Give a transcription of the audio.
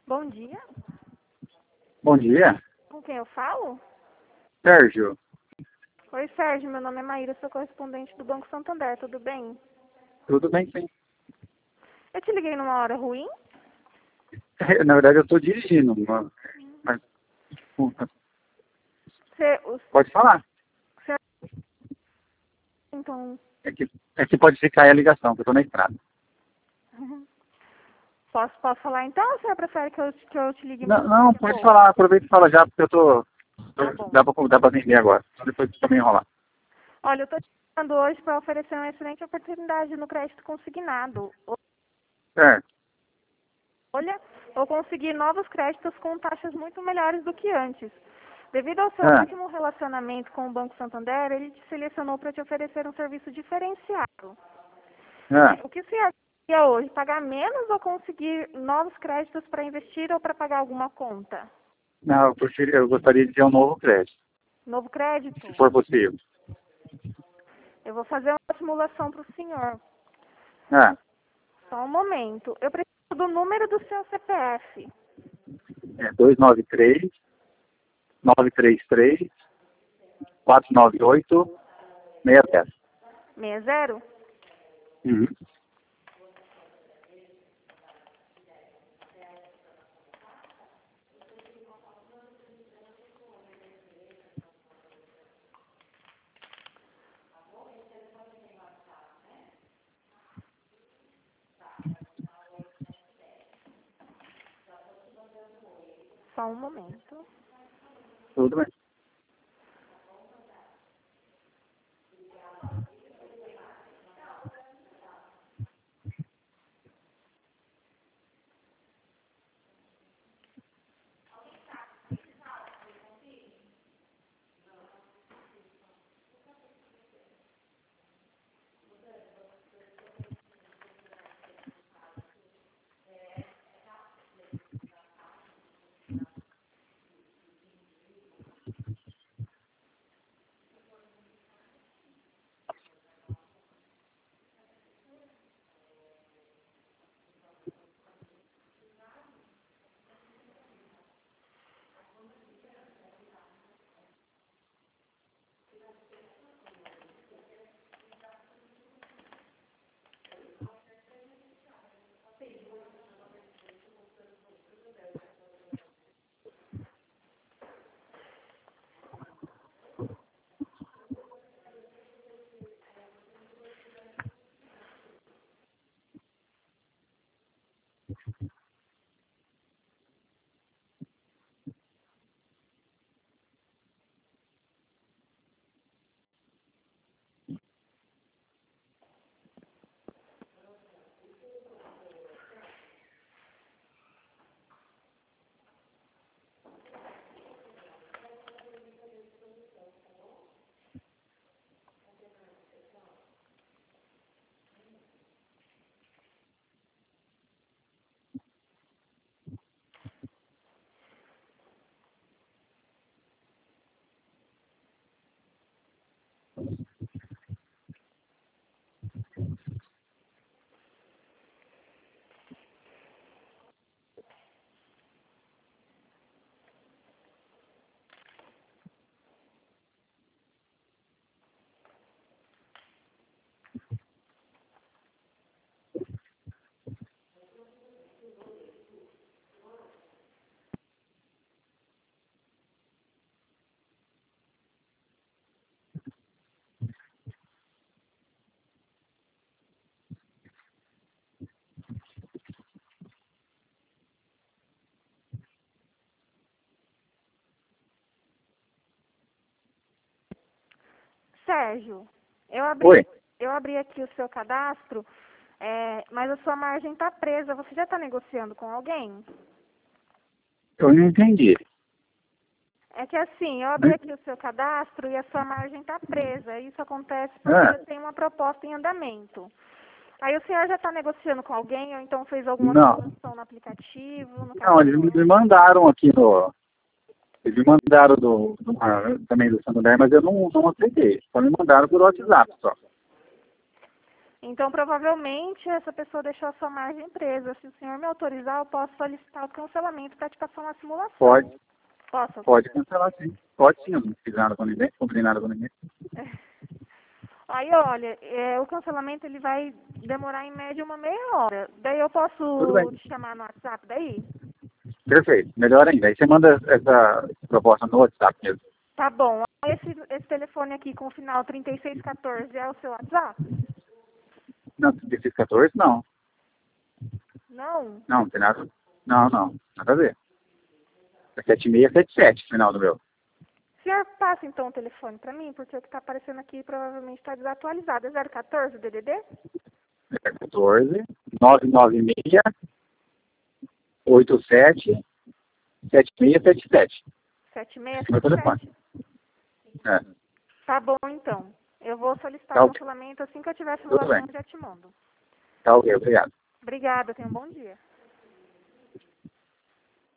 Bom dia. Bom dia, Com quem eu falo? Sérgio. Oi, Sérgio. Meu nome é Maíra, sou correspondente do Banco Santander. Tudo bem? Tudo bem, sim. Eu te liguei numa hora ruim? Na verdade, eu estou dirigindo, mas pode falar. Você, então, É que pode ficar aí a ligação, que eu estou na estrada. posso falar então ou você prefere que eu te ligue Não, mais não, daqui a pode pouco? falar, aproveita e fala já, porque eu tô. Tá bom. Dá pra atender agora. Então depois você também enrolar. Olha, eu tô te chamando hoje para oferecer uma excelente oportunidade no crédito consignado. Certo. Olha, eu consegui novos créditos com taxas muito melhores do que antes. Devido ao seu Ah, ótimo relacionamento com o Banco Santander, ele te selecionou para te oferecer um serviço diferenciado. ah. O que você acha hoje? Pagar menos ou conseguir novos créditos para investir ou para pagar alguma conta? Não, eu gostaria de ter um novo crédito, Novo se crédito? for possível. Eu vou fazer uma simulação para o senhor. Ah, Só um momento. Eu preciso do número do seu CPF. é 293 933 498 60. 60? Uhum. Só um momento. Tudo bem. Sérgio, eu Oi, abri aqui o seu cadastro, mas a sua margem está presa. Você já está negociando com alguém? eu não entendi. É que assim, eu abri aqui o seu cadastro e a sua margem está presa. Isso acontece porque Ah, você tem uma proposta em andamento. Aí o senhor já está negociando com alguém ou então fez alguma não, simulação no aplicativo, no não, eles me cartão? mandaram aqui no. Eles me mandaram também do Santander, mas eu não aceitei. Só me mandaram por WhatsApp só. Então, provavelmente, essa pessoa deixou a sua margem presa. Se o senhor me autorizar, eu posso solicitar o cancelamento para te passar uma simulação. Pode. Posso? Pode cancelar, sim. Pode sim, eu não fiz nada com ninguém, não combinei nada com ninguém. Aí, olha, o cancelamento ele vai demorar em média uma meia hora. Daí eu Tudo posso bem. te chamar no WhatsApp daí? Perfeito. Melhor ainda. Aí você manda essa proposta no WhatsApp mesmo. Tá bom. Esse telefone aqui com o final 3614 é o seu WhatsApp? Não, 1614, não. Não? Não, não tem nada. Não, não. Nada a ver. É 7677 o final do meu. O senhor passa então o telefone para mim, porque o que está aparecendo aqui provavelmente está desatualizado. É 014 o DDD? É 14 996 87 7677. Meu telefone. 7677. É. Tá bom, então. Eu vou solicitar Tá o ok. cancelamento assim que eu tiver a Tudo bem. simulação, eu já te mando. Tá ok, obrigado. Obrigada, tenha um bom dia.